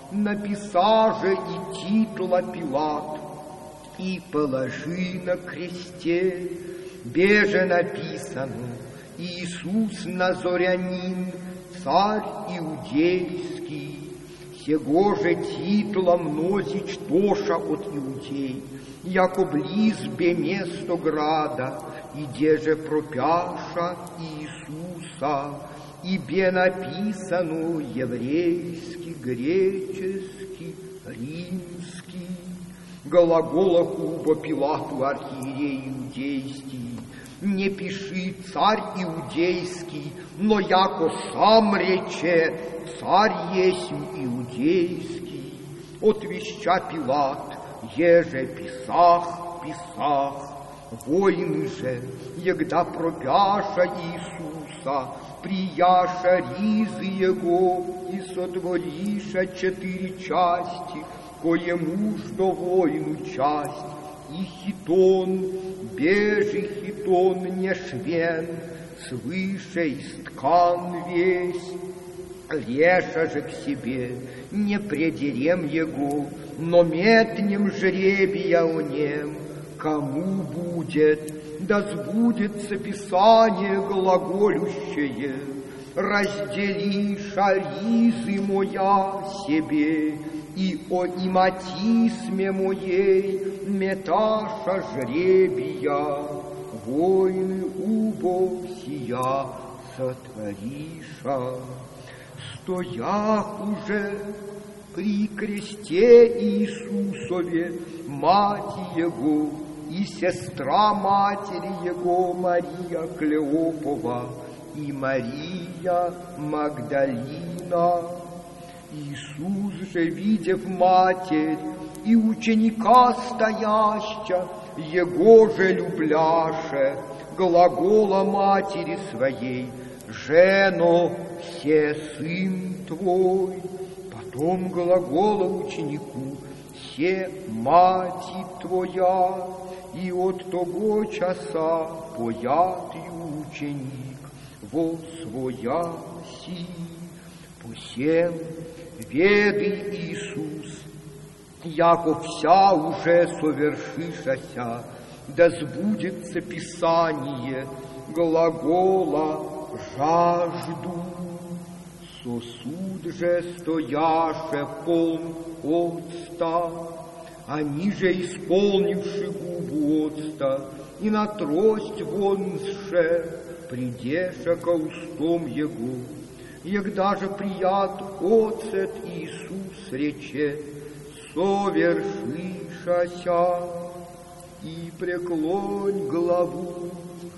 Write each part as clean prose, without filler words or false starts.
написа же и титла Пилат, и положи на кресте, беже написано: Иисус Назорянин, царь иудейский, сего же титлом носич тоша от иудей, яко близ бе место града, иде же пропяша Иисуса, и бе написано еврейский, греческий, римский. Глагола хуба Пилату архиерей иудейский: не пиши царь иудейский, но яко сам рече, царь есть иудейский. Отвеща Пилат: еже писах, воины же, егда пропяша Иисуса, прияша ризы его и сотвориша 4 части, коему ждо воину часть, и хитон, бежи хитон не швен, свыше исткан весь, реша же к себе, не предерем его, но метнем жребия о нем, кому будет, да сбудется Писание глаголющее: раздели шаризы моя себе, и о иматисме моей меташа жребия, войны убо сия сотвориша. Стоях уже при кресте Иисусове мать его и сестра матери его Мария Клеопова и Мария Магдалина. Иисус же, видев матерь и ученика стояща, его же любляше, глагола матери своей: «Жено, се сын твой». Потом глагола ученику: «Се мати твоя». И от того часа поят и ученик во свояси. Посем веды Иисус, яко вся уже совершишася, да сбудется Писание глагола «жажду». Сосуд же стояше полн octa, они же, исполнивши губу octa, и на трость вонше, придеша ко устом его. Егда же прият оцет Иисус рече: совершишася, и преклонь главу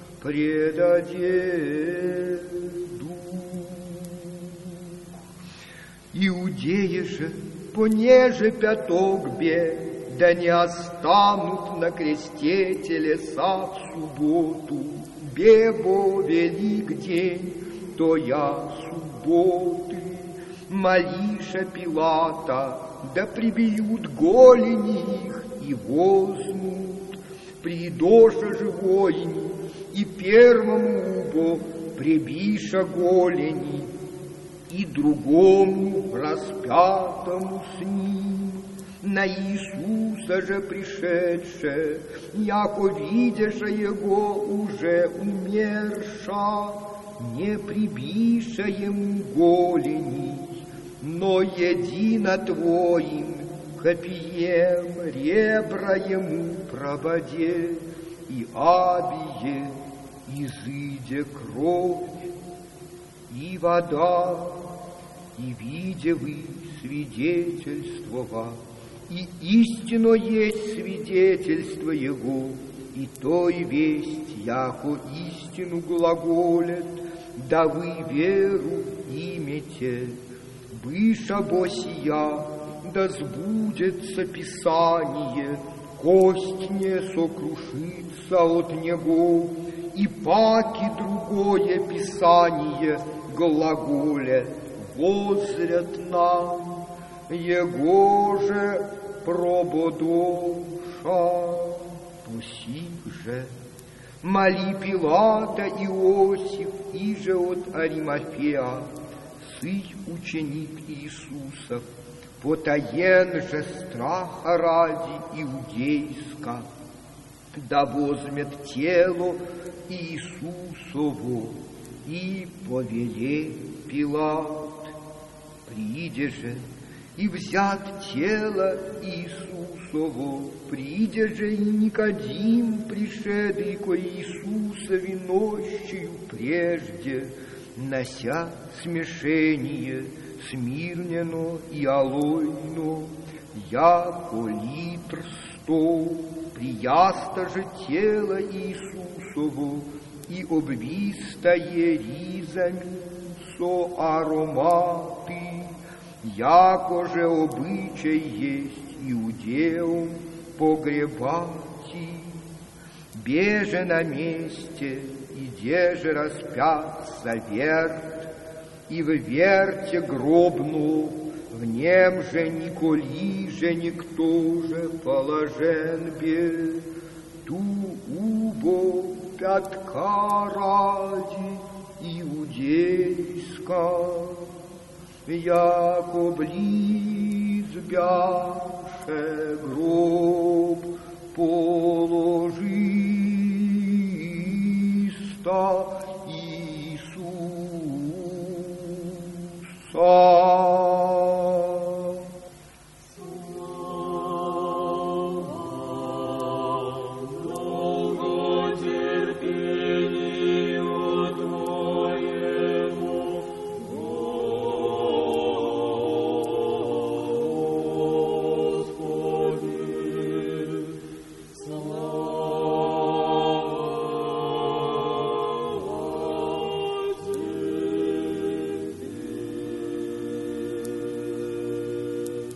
предаде дух. Иудеи же, понеже пяток бе, да не останут на кресте телеса в субботу, бебо велик день, то я субботы, молиша Пилата, да прибьют голени их и возьмут, придоша же воини, и первому убо прибиша голени, и другому распятому с ним. На Иисуса же пришедше, яко видеша его уже умерша, не прибиша ему голени, но едино твоим копьем ребра ему прободе, и абие изыде кровь и вода, и видя вы свидетельствова, и истинно есть свидетельство его, и той весть, яко истину глаголет, да вы веру имете. Быша босия, да сбудется Писание, кость не сокрушится от него, и паки другое Писание глаголет: возрят нам, его же прободоша. Пусих же моли Пилата Иосиф, иже от Аримафея, сый ученик Иисусов, потаен же страха ради иудейска, да возьмет тело Иисусово и повеле Пилат. Приде же и взят тело Иисусово, приде же и Никодим, пришедший ко Иисусови нощью прежде, нося смешение смирнено и алойно, яко литр 100, прияста же тело Иисусово и обвистое ризами со ароматы, яко же обычай есть иудеям погребати, беже на месте, иде же распятся верт, и в верте гробну, в нем же николи же никто же положен бе, ту убо пятка ради иудейска, яко близ бяше гроб по